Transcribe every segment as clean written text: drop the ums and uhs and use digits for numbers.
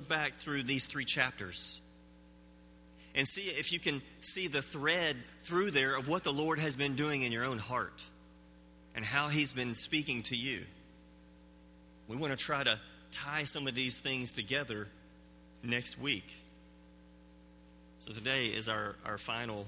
look back through these 3 chapters and see if you can see the thread through there of what the Lord has been doing in your own heart and how He's been speaking to you. We want to try to tie some of these things together next week. So today is our final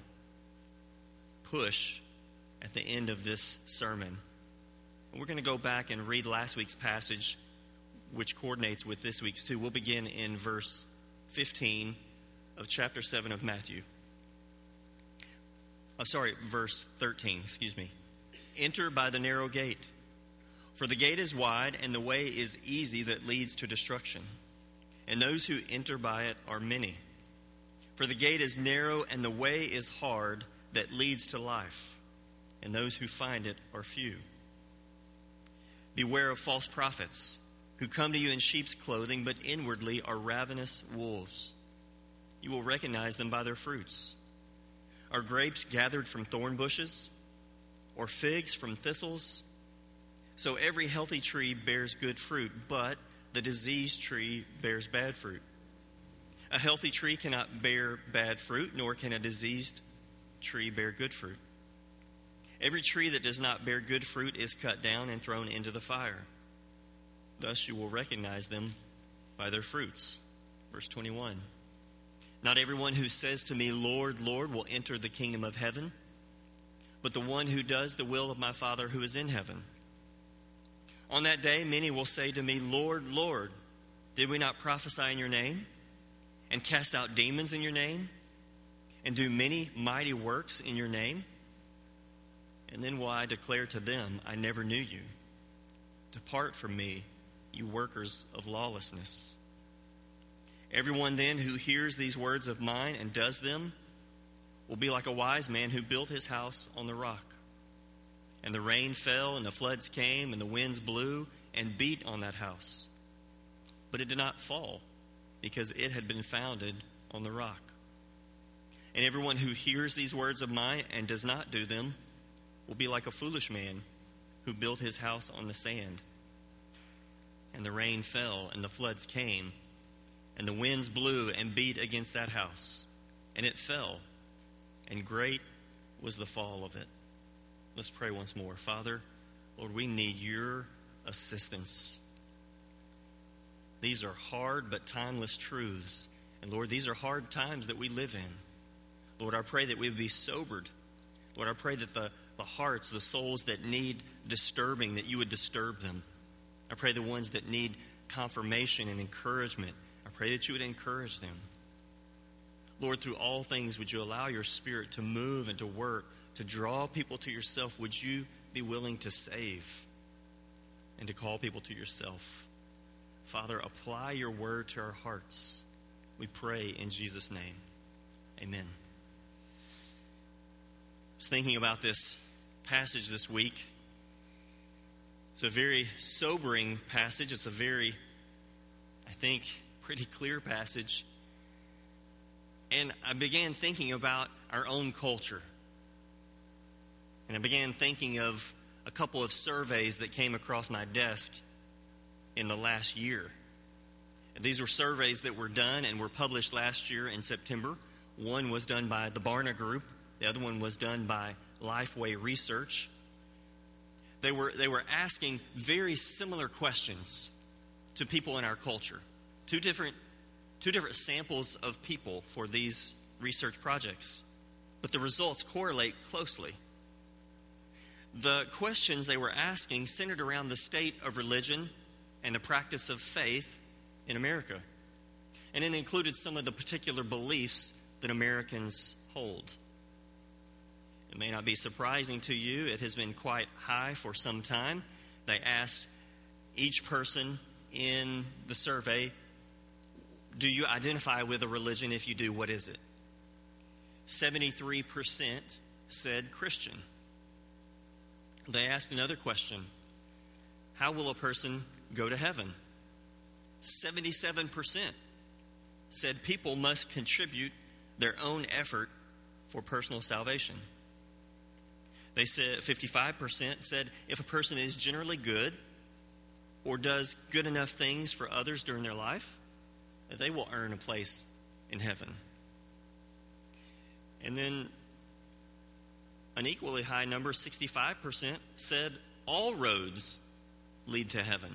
push at the end of this sermon. And we're going to go back and read last week's passage, which coordinates with this week's too. We'll begin in verse 15 of chapter 7 of Matthew. Verse 13, Enter by the narrow gate, for the gate is wide and the way is easy that leads to destruction, and those who enter by it are many. For the gate is narrow and the way is hard that leads to life, and those who find it are few. Beware of false prophets who come to you in sheep's clothing, but inwardly are ravenous wolves. You will recognize them by their fruits. Are grapes gathered from thorn bushes, or figs from thistles? So every healthy tree bears good fruit, but the diseased tree bears bad fruit. A healthy tree cannot bear bad fruit, nor can a diseased tree bear good fruit. Every tree that does not bear good fruit is cut down and thrown into the fire. Thus you will recognize them by their fruits. Verse 21. Not everyone who says to me, Lord, Lord, will enter the kingdom of heaven, but the one who does the will of my Father who is in heaven. On that day many will say to me, Lord, Lord, did we not prophesy in your name, and cast out demons in your name, and do many mighty works in your name? And then will I declare to them, I never knew you. Depart from me, you workers of lawlessness. Everyone then who hears these words of mine and does them will be like a wise man who built his house on the rock. And the rain fell, and the floods came, and the winds blew and beat on that house. But it did not fall, because it had been founded on the rock. And everyone who hears these words of mine and does not do them will be like a foolish man who built his house on the sand. And the rain fell, and the floods came, and the winds blew and beat against that house, and it fell, and great was the fall of it. Let's pray once more. Father, Lord, we need your assistance. These are hard but timeless truths. And Lord, these are hard times that we live in. Lord, I pray that we would be sobered. Lord, I pray that the hearts, the souls that need disturbing, that you would disturb them. I pray the ones that need confirmation and encouragement, I pray that you would encourage them. Lord, through all things, would you allow your Spirit to move and to work, to draw people to yourself? Would you be willing to save and to call people to yourself? Father, apply your word to our hearts. We pray in Jesus' name. Amen. I was thinking about this passage this week. It's a very sobering passage. It's a very, I think, pretty clear passage. And I began thinking about our own culture. And I began thinking of a couple of surveys that came across my desk in the last year. And these were surveys that were done and were published last year in September. One was done by the Barna Group. The other one was done by Lifeway Research. They were asking very similar questions to people in our culture. Two different samples of people for these research projects. But the results correlate closely. The questions they were asking centered around the state of religion and the practice of faith in America. And it included some of the particular beliefs that Americans hold. It may not be surprising to you. It has been quite high for some time. They asked each person in the survey, do you identify with a religion? If you do, what is it? 73% said Christian. They asked another question. How will a person go to heaven? 77% said people must contribute their own effort for personal salvation. They said 55% said if a person is generally good or does good enough things for others during their life, that they will earn a place in heaven. And then an equally high number, 65%, said all roads lead to heaven.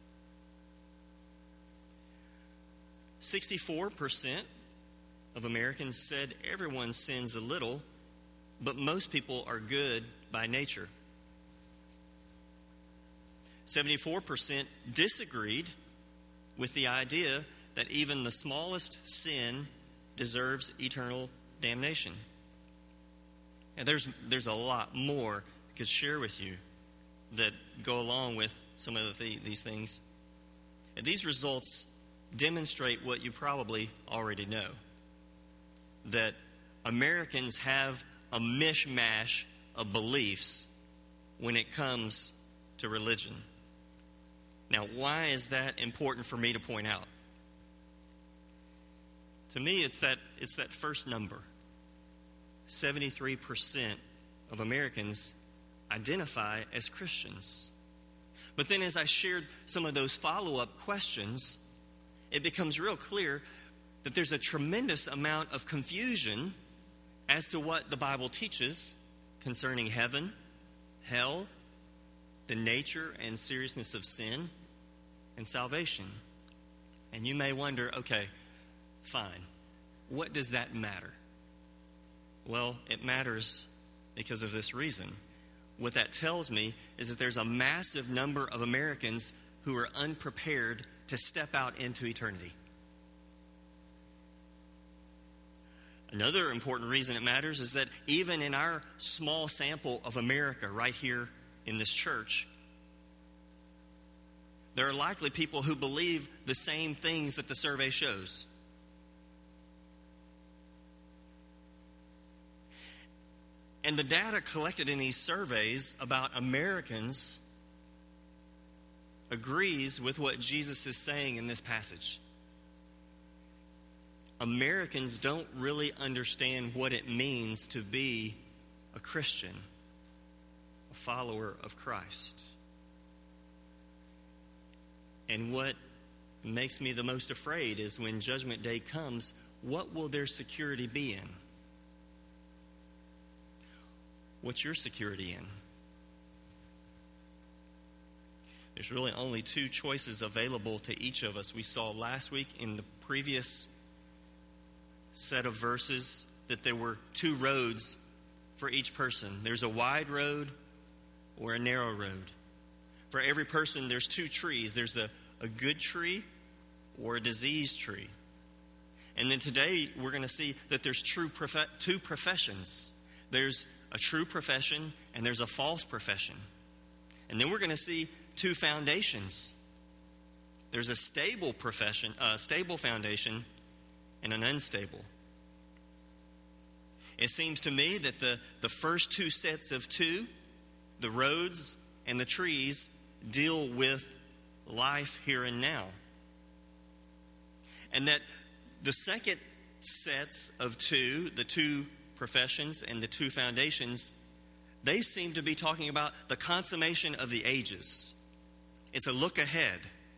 64% of Americans said everyone sins a little, but most people are good by nature. 74% disagreed with the idea that even the smallest sin deserves eternal damnation. And there's a lot more I could share with you that go along with some of these things. And these results demonstrate what you probably already know, that Americans have a mishmash of beliefs when it comes to religion. Now, why is that important for me to point out? To me, it's that first number. 73% of Americans identify as Christians. But then as I shared some of those follow-up questions, it becomes real clear that there's a tremendous amount of confusion as to what the Bible teaches concerning heaven, hell, the nature and seriousness of sin, and salvation. And you may wonder, okay, fine, what does that matter? Well, it matters because of this reason. What that tells me is that there's a massive number of Americans who are unprepared to step out into eternity. Another important reason it matters is that even in our small sample of America right here in this church, there are likely people who believe the same things that the survey shows. And the data collected in these surveys about Americans agrees with what Jesus is saying in this passage. Americans don't really understand what it means to be a Christian, a follower of Christ. And what makes me the most afraid is when Judgment Day comes, what will their security be in? What's your security in? There's really only two choices available to each of us. We saw last week in the previous set of verses that there were two roads for each person. There's a wide road or a narrow road. For every person, there's two trees. There's a good tree or a diseased tree. And then today, we're going to see that there's two professions. There's a true profession and there's a false profession. And then we're going to see two foundations. There's a stable profession, a stable foundation, and an unstable. It seems to me that the first two sets of two, the roads and the trees, deal with life here and now. And that the second sets of two, the two professions and the two foundations, they seem to be talking about the consummation of the ages. It's a look ahead.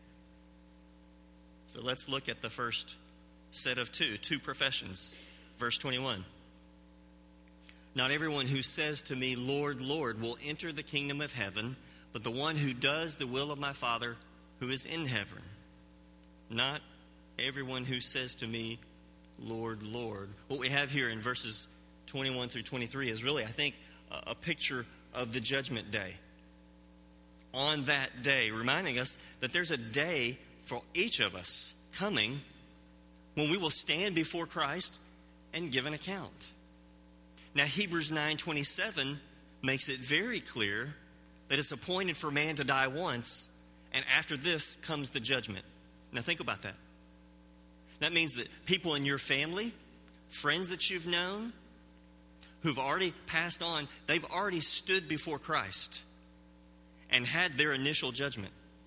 So let's look at the first set of two professions. Verse 21. Not everyone who says to me, Lord, Lord, will enter the kingdom of heaven, but the one who does the will of my Father who is in heaven. Not everyone who says to me, Lord, Lord. What we have here in verses 21 through 23 is really, I think, a picture of the judgment day. On that day, reminding us that there's a day for each of us coming when we will stand before Christ and give an account. Now, Hebrews 9:27 makes it very clear that it's appointed for man to die once, and after this comes the judgment. Now, think about that. That means that people in your family, friends that you've known, who've already passed on, they've already stood before Christ and had their initial judgment.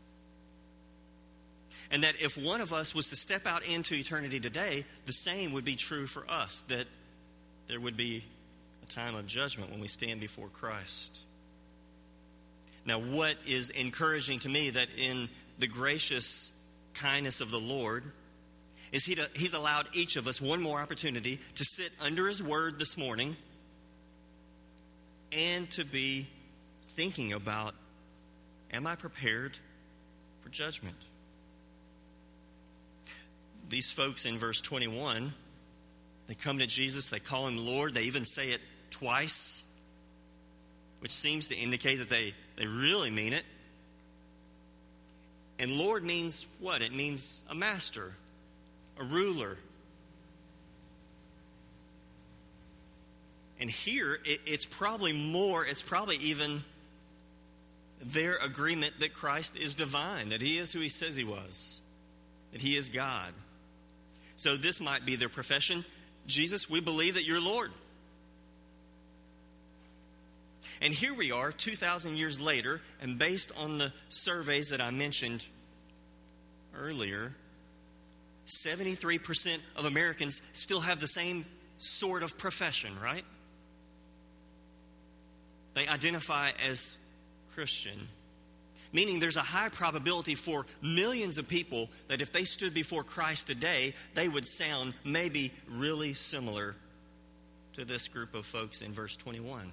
And that if one of us was to step out into eternity today, the same would be true for us, that there would be a time of judgment when we stand before Christ. Now, what is encouraging to me that in the gracious kindness of the Lord, is He's allowed each of us one more opportunity to sit under His Word this morning and to be thinking about, am I prepared for judgment? These folks in verse 21, they come to Jesus, they call Him Lord, they even say it twice, which seems to indicate that they really mean it. And Lord means what? It means a master, a ruler. And here, it's probably even their agreement that Christ is divine, that He is who He says He was, that He is God. So this might be their profession. Jesus, we believe that You're Lord. And here we are, 2,000 years later, and based on the surveys that I mentioned earlier, 73% of Americans still have the same sort of profession, right? They identify as Christian, meaning there's a high probability for millions of people that if they stood before Christ today, they would sound maybe really similar to this group of folks in verse 21.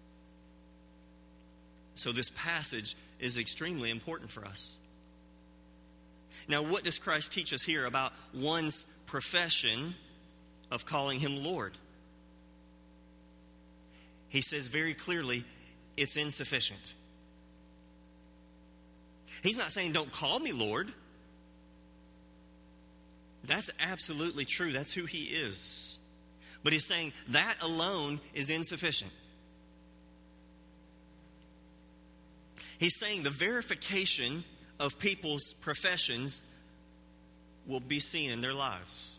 So this passage is extremely important for us. Now, what does Christ teach us here about one's profession of calling Him Lord? He says very clearly, it's insufficient. He's not saying, don't call me Lord. That's absolutely true. That's who He is. But He's saying that alone is insufficient. He's saying the verification of people's professions will be seen in their lives.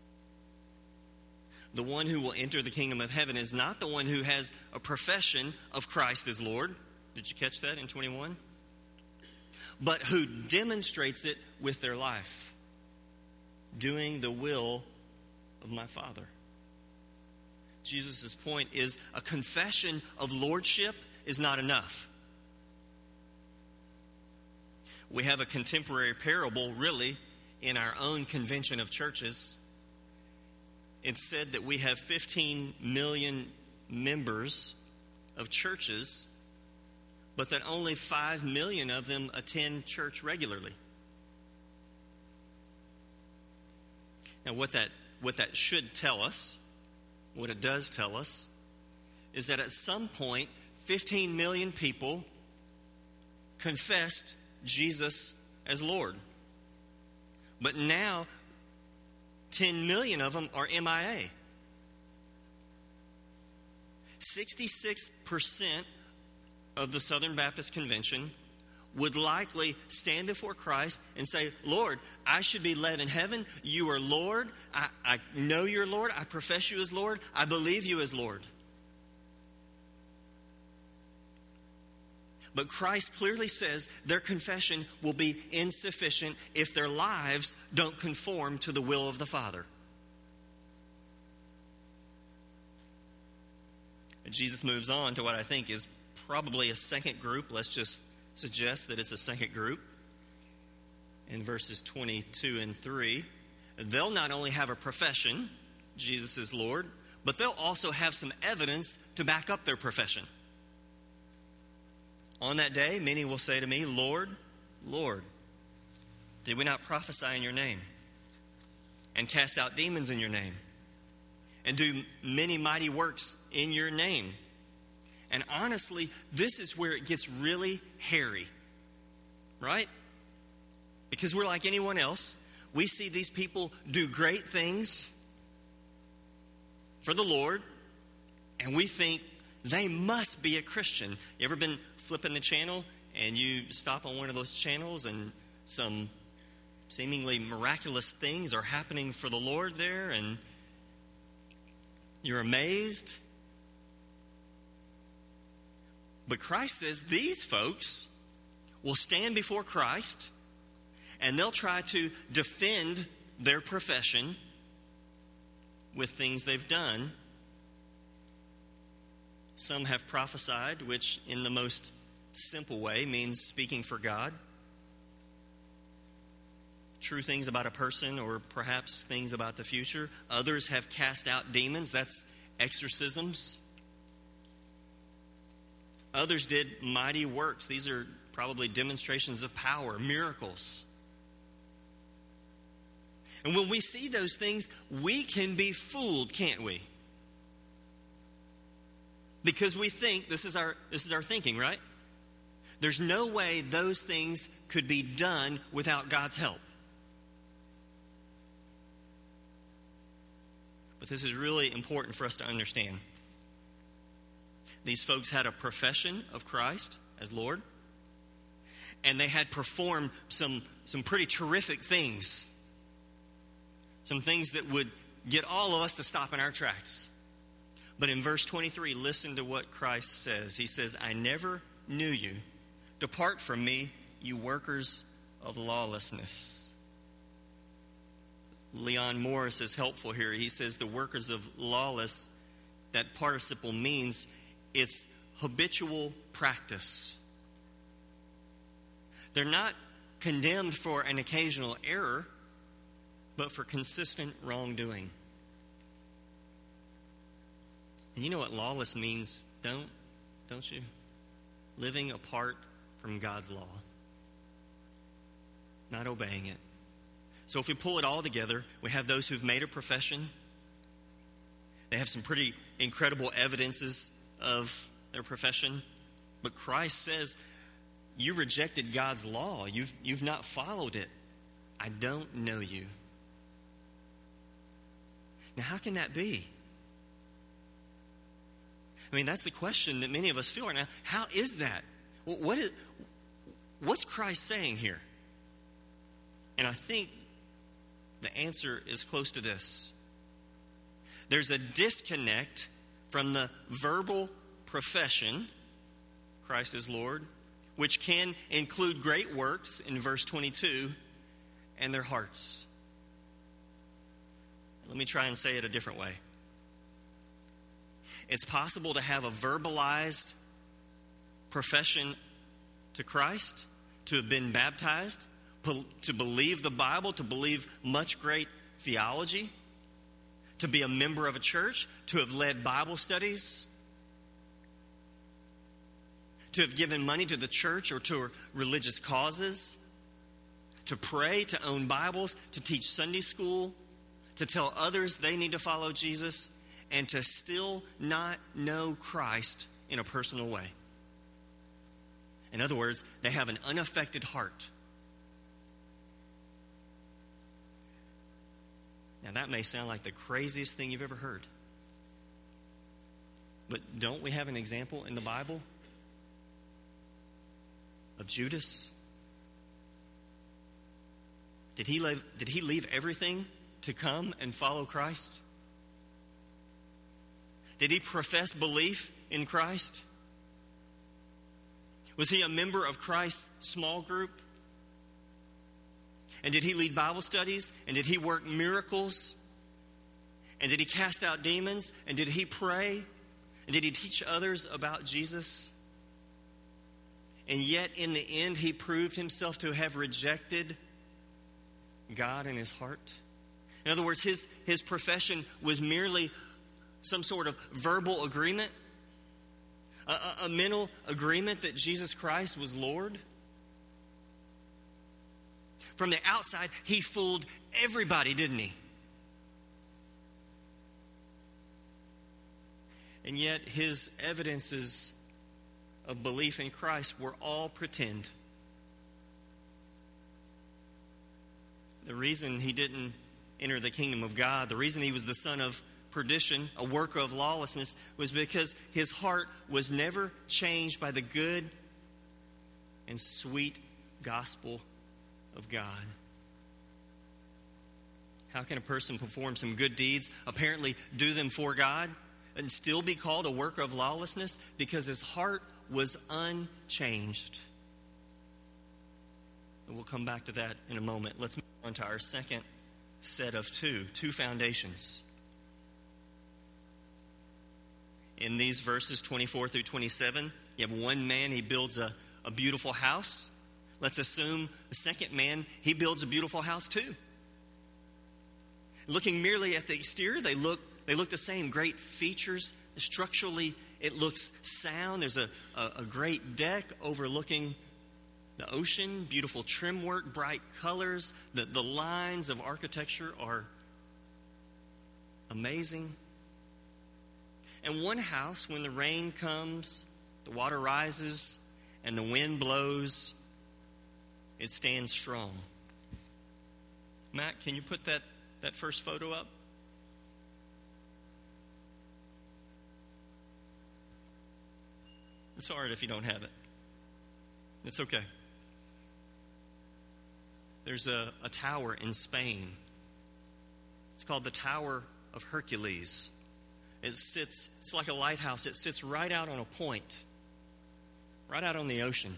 The one who will enter the kingdom of heaven is not the one who has a profession of Christ as Lord. Did you catch that in 21? But who demonstrates it with their life, doing the will of my Father. Jesus' point is a confession of lordship is not enough. We have a contemporary parable, really, in our own convention of churches. It's said that we have 15 million members of churches, but that only 5 million of them attend church regularly. Now, what that should tell us, what it does tell us, is that at some point, 15 million people confessed Jesus as Lord. But now, 10 million of them are MIA. 66% of the Southern Baptist Convention would likely stand before Christ and say, Lord, I should be led in heaven. You are Lord. I know You're Lord. I profess You as Lord. I believe You as Lord. But Christ clearly says their confession will be insufficient if their lives don't conform to the will of the Father. And Jesus moves on to what I think is probably a second group. Let's just suggest that it's a second group. In verses 22 and 3, they'll not only have a profession, Jesus is Lord, but they'll also have some evidence to back up their profession. On that day, many will say to me, Lord, Lord, did we not prophesy in Your name and cast out demons in Your name and do many mighty works in Your name? And honestly, this is where it gets really hairy, right? Because we're like anyone else. We see these people do great things for the Lord, and we think they must be a Christian. You ever been flipping the channel and you stop on one of those channels and some seemingly miraculous things are happening for the Lord there and you're amazed? But Christ says these folks will stand before Christ and they'll try to defend their profession with things they've done. Some have prophesied, which in the most simple way means speaking for God. true things about a person or perhaps things about the future. Others have cast out demons. That's exorcisms. Others did mighty works. These are probably demonstrations of power, miracles. And when we see those things, we can be fooled, can't we? Because we think, this is our thinking, right? There's no way those things could be done without God's help. But this is really important for us to understand. These folks had a profession of Christ as Lord, and they had performed some pretty terrific things. Some things that would get all of us to stop in our tracks. But in verse 23, listen to what Christ says. He says, I never knew you. Depart from me, you workers of lawlessness. Leon Morris is helpful here. He says the workers of lawless, that participle means it's habitual practice. They're not condemned for an occasional error, but for consistent wrongdoing. And you know what lawless means, don't you? Living apart from God's law. Not obeying it. So if we pull it all together, we have those who've made a profession. They have some pretty incredible evidences of their profession. But Christ says, you rejected God's law. You've not followed it. I don't know you. Now, how can that be? I mean, that's the question that many of us feel right now. How is that? What's Christ saying here? And I think the answer is close to this. There's a disconnect from the verbal profession, Christ is Lord, which can include great works in verse 22, and their hearts. Let me try and say it a different way. It's possible to have a verbalized profession to Christ, to have been baptized, to believe the Bible, to believe much great theology, to be a member of a church, to have led Bible studies, to have given money to the church or to religious causes, to pray, to own Bibles, to teach Sunday school, to tell others they need to follow Jesus, and to still not know Christ in a personal way. In other words, they have an unaffected heart. Now that may sound like the craziest thing you've ever heard. But don't we have an example in the Bible of Judas? Did he leave everything to come and follow Christ? Did he profess belief in Christ? Was he a member of Christ's small group? And did he lead Bible studies? And did he work miracles? And did he cast out demons? And did he pray? And did he teach others about Jesus? And yet in the end he proved himself to have rejected God in his heart. In other words, his profession was merely some sort of verbal agreement, a mental agreement that Jesus Christ was Lord. From the outside, he fooled everybody, didn't he? And yet his evidences of belief in Christ were all pretend. The reason he didn't enter the kingdom of God, the reason he was the son of perdition, a worker of lawlessness, was because his heart was never changed by the good and sweet gospel of God. How can a person perform some good deeds, apparently do them for God, and still be called a worker of lawlessness? Because his heart was unchanged. And we'll come back to that in a moment. Let's move on to our second set of two foundations. In these verses 24 through 27, you have one man, he builds a beautiful house. Let's assume the second man, he builds a beautiful house too. Looking merely at the exterior, they look the same. Great features. Structurally, it looks sound. There's a great deck overlooking the ocean, beautiful trim work, bright colors. The lines of architecture are amazing. And one house, when the rain comes, the water rises, and the wind blows, it stands strong. Matt, can you put that first photo up? It's hard if you don't have it. It's okay. There's a tower in Spain. It's called the Tower of Hercules. It's like a lighthouse. It sits right out on a point, right out on the ocean.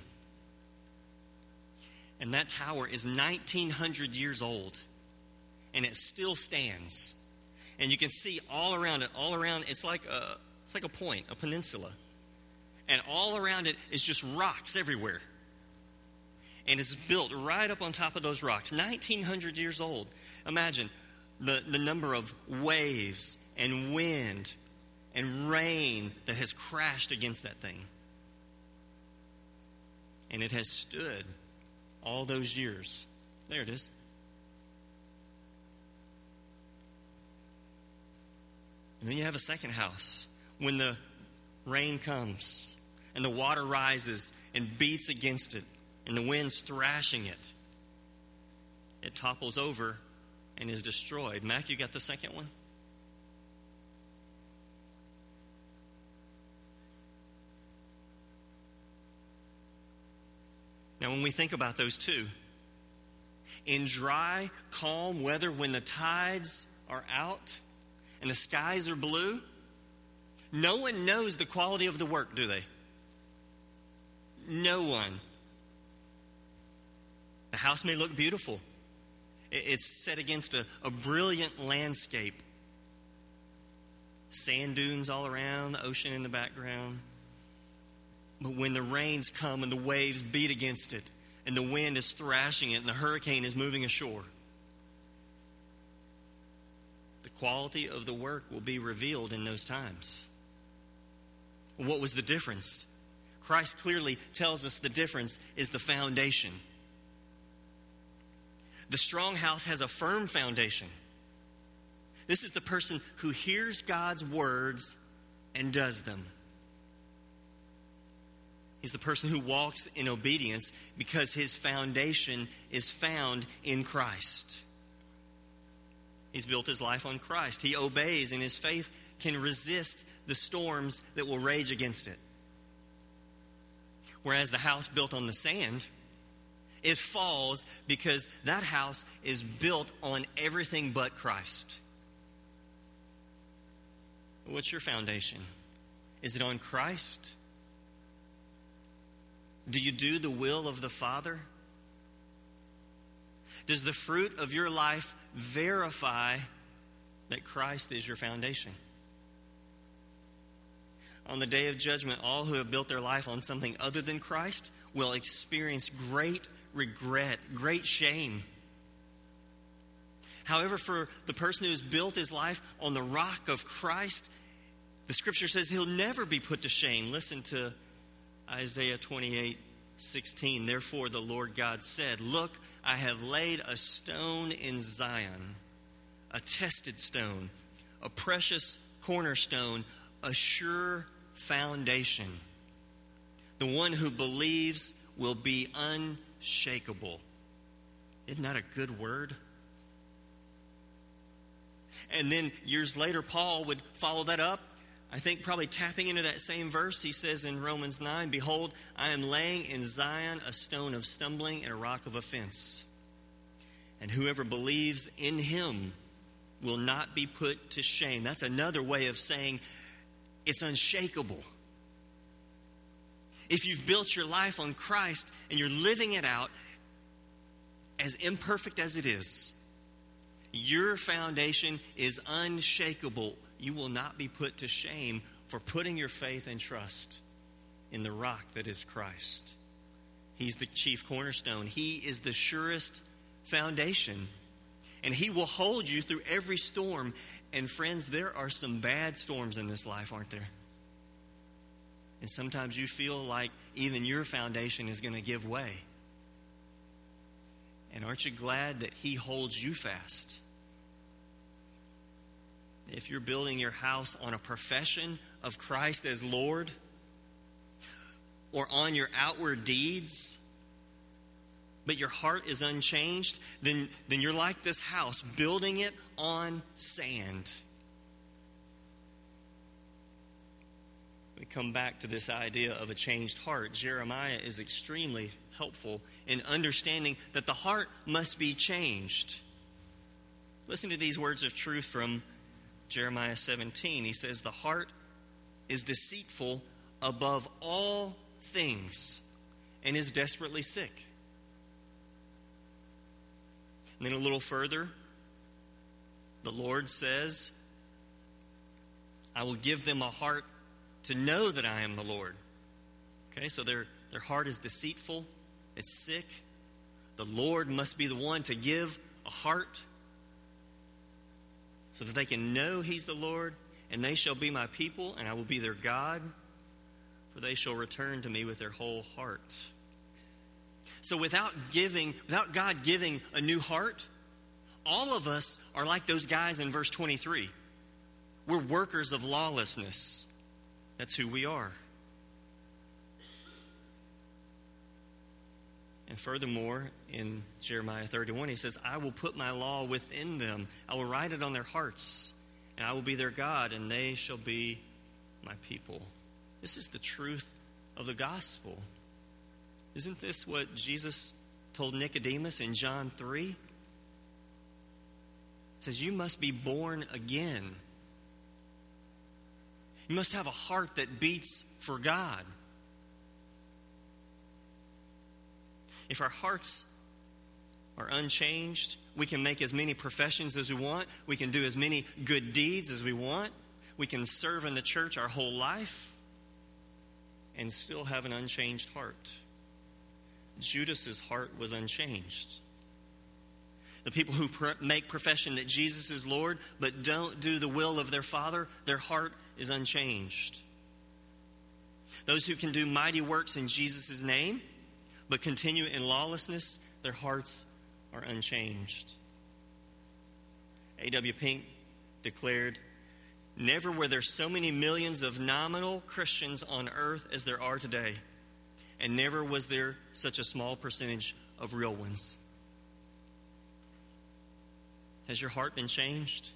And that tower is 1,900 years old, and it still stands. And you can see all around it, it's like a point, a peninsula. And all around it is just rocks everywhere. And it's built right up on top of those rocks, 1,900 years old. Imagine the number of waves and wind and rain that has crashed against that thing. And it has stood all those years. There it is. And then you have a second house. When the rain comes and the water rises and beats against it and the wind's thrashing it, it topples over and is destroyed. Mac, you got the second one? Now, when we think about those two, in dry, calm weather, when the tides are out and the skies are blue, no one knows the quality of the work, do they? No one. The house may look beautiful. It's set against a brilliant landscape. Sand dunes all around, the ocean in the background. But when the rains come and the waves beat against it, and the wind is thrashing it, and the hurricane is moving ashore, the quality of the work will be revealed in those times. What was the difference? Christ clearly tells us the difference is the foundation. The strong house has a firm foundation. This is the person who hears God's words and does them. He's the person who walks in obedience because his foundation is found in Christ. He's built his life on Christ. He obeys, and his faith can resist the storms that will rage against it. Whereas the house built on the sand, it falls because that house is built on everything but Christ. What's your foundation? Is it on Christ? Do you do the will of the Father? Does the fruit of your life verify that Christ is your foundation? On the day of judgment, all who have built their life on something other than Christ will experience great regret, great shame. However, for the person who has built his life on the rock of Christ, the scripture says he'll never be put to shame. Listen to Isaiah 28:16. Therefore the Lord God said, "Look, I have laid a stone in Zion, a tested stone, a precious cornerstone, a sure foundation. The one who believes will be unshakable." Isn't that a good word? And then years later, Paul would follow that up. I think probably tapping into that same verse, he says in Romans 9, "Behold, I am laying in Zion a stone of stumbling and a rock of offense. And whoever believes in him will not be put to shame." That's another way of saying it's unshakable. If you've built your life on Christ and you're living it out, as imperfect as it is, your foundation is unshakable. You will not be put to shame for putting your faith and trust in the rock that is Christ. He's the chief cornerstone. He is the surest foundation. And he will hold you through every storm. And friends, there are some bad storms in this life, aren't there? And sometimes you feel like even your foundation is going to give way. And aren't you glad that he holds you fast? If you're building your house on a profession of Christ as Lord, or on your outward deeds, but your heart is unchanged, then you're like this house, building it on sand. We come back to this idea of a changed heart. Jeremiah is extremely helpful in understanding that the heart must be changed. Listen to these words of truth from Jeremiah 17. He says, the heart is deceitful above all things and is desperately sick. And then a little further, the Lord says, I will give them a heart to know that I am the Lord. Okay, so their heart is deceitful, it's sick. The Lord must be the one to give a heart so that they can know he's the Lord, and they shall be my people, and I will be their God, for they shall return to me with their whole heart. So without God giving a new heart, all of us are like those guys in verse 23. We're workers of lawlessness. That's who we are. And furthermore, in Jeremiah 31, he says, I will put my law within them. I will write it on their hearts, and I will be their God, and they shall be my people. This is the truth of the gospel. Isn't this what Jesus told Nicodemus in John 3? It says, you must be born again. You must have a heart that beats for God. If our hearts are unchanged, we can make as many professions as we want. We can do as many good deeds as we want. We can serve in the church our whole life and still have an unchanged heart. Judas's heart was unchanged. The people who make profession that Jesus is Lord but don't do the will of their Father, their heart is unchanged. Those who can do mighty works in Jesus' name but continue in lawlessness, their hearts are unchanged. A.W. Pink declared, never were there so many millions of nominal Christians on earth as there are today, and never was there such a small percentage of real ones. Has your heart been changed?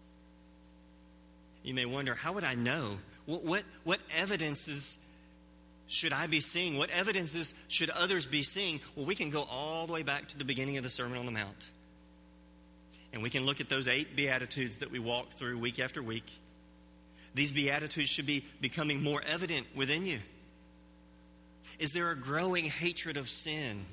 You may wonder, how would I know? What evidences should I be seeing? What evidences should others be seeing? Well, we can go all the way back to the beginning of the Sermon on the Mount. And we can look at those 8 Beatitudes that we walk through week after week. These Beatitudes should be becoming more evident within you. Is there a growing hatred of sin?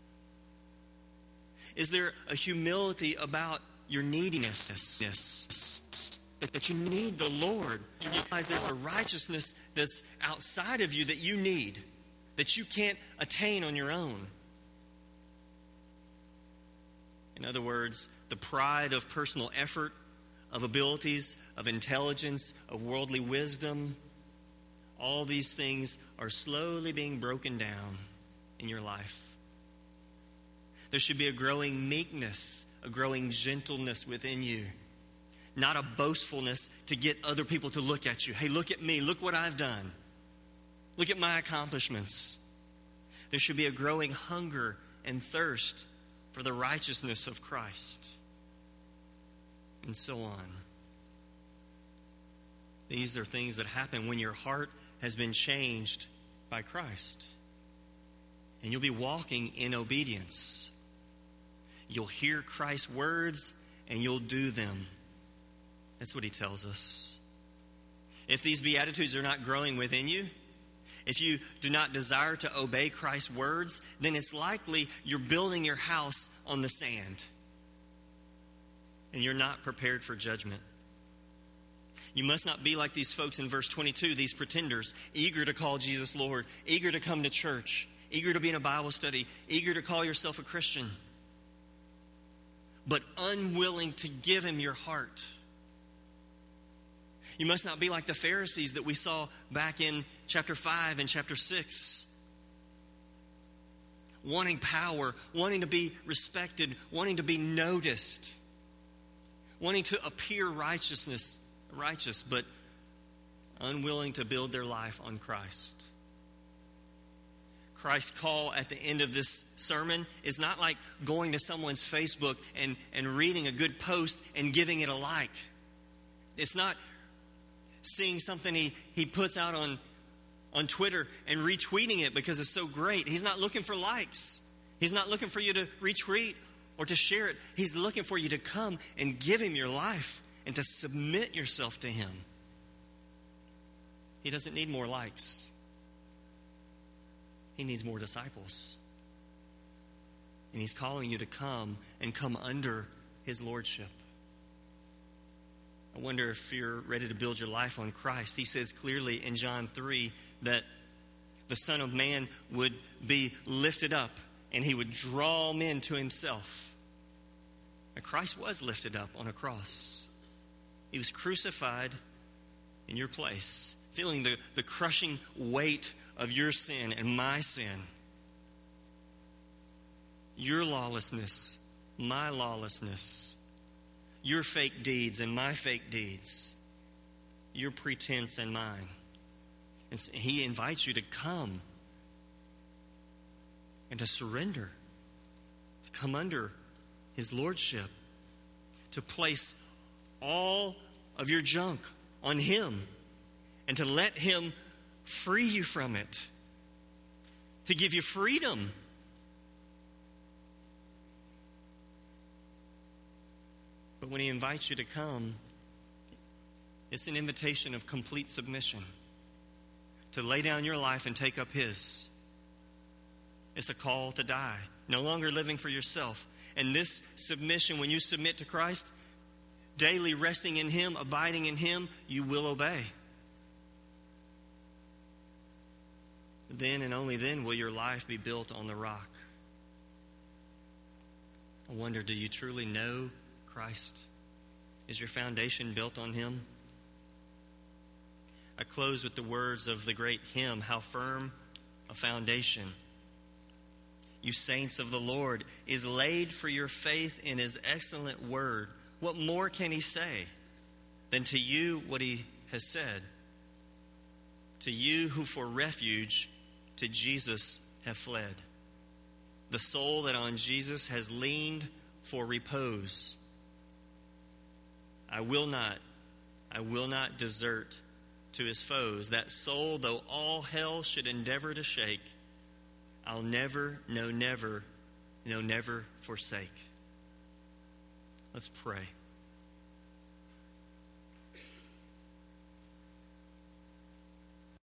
Is there a humility about your neediness? That you need the Lord. You realize there's a righteousness that's outside of you that you need, that you can't attain on your own. In other words, the pride of personal effort, of abilities, of intelligence, of worldly wisdom, all these things are slowly being broken down in your life. There should be a growing meekness, a growing gentleness within you. Not a boastfulness to get other people to look at you. Hey, look at me. Look what I've done. Look at my accomplishments. There should be a growing hunger and thirst for the righteousness of Christ. And so on. These are things that happen when your heart has been changed by Christ. And you'll be walking in obedience. You'll hear Christ's words and you'll do them. That's what he tells us. If these Beatitudes are not growing within you, if you do not desire to obey Christ's words, then it's likely you're building your house on the sand. And you're not prepared for judgment. You must not be like these folks in verse 22, these pretenders, eager to call Jesus Lord, eager to come to church, eager to be in a Bible study, eager to call yourself a Christian, but unwilling to give him your heart. You must not be like the Pharisees that we saw back in chapter 5 and chapter 6. Wanting power, wanting to be respected, wanting to be noticed, wanting to appear righteous, but unwilling to build their life on Christ. Christ's call at the end of this sermon is not like going to someone's Facebook and reading a good post and giving it a like. It's not seeing something he puts out on Twitter and retweeting it because it's so great. He's not looking for likes. He's not looking for you to retweet or to share it. He's looking for you to come and give him your life and to submit yourself to him. He doesn't need more likes. He needs more disciples. And he's calling you to come and come under his lordship. I wonder if you're ready to build your life on Christ. He says clearly in John 3 that the Son of Man would be lifted up and he would draw men to himself. And Christ was lifted up on a cross. He was crucified in your place, feeling the crushing weight of your sin and my sin. Your lawlessness, my lawlessness. Your fake deeds and my fake deeds. Your pretense and mine. And he invites you to come and to surrender, to come under his lordship, to place all of your junk on him and to let him free you from it, to give you freedom. But when he invites you to come, it's an invitation of complete submission, to lay down your life and take up his. It's a call to die, no longer living for yourself. And this submission, when you submit to Christ, daily resting in him, abiding in him, you will obey. Then and only then will your life be built on the rock. I wonder, do you truly know Christ? Is your foundation built on him? I close with the words of the great hymn, "How Firm a Foundation. You saints of the Lord, is laid for your faith in his excellent word. What more can he say than to you what he has said? To you who for refuge to Jesus have fled. The soul that on Jesus has leaned for repose. I will not desert to his foes. That soul, though all hell should endeavor to shake, I'll never forsake." Let's pray.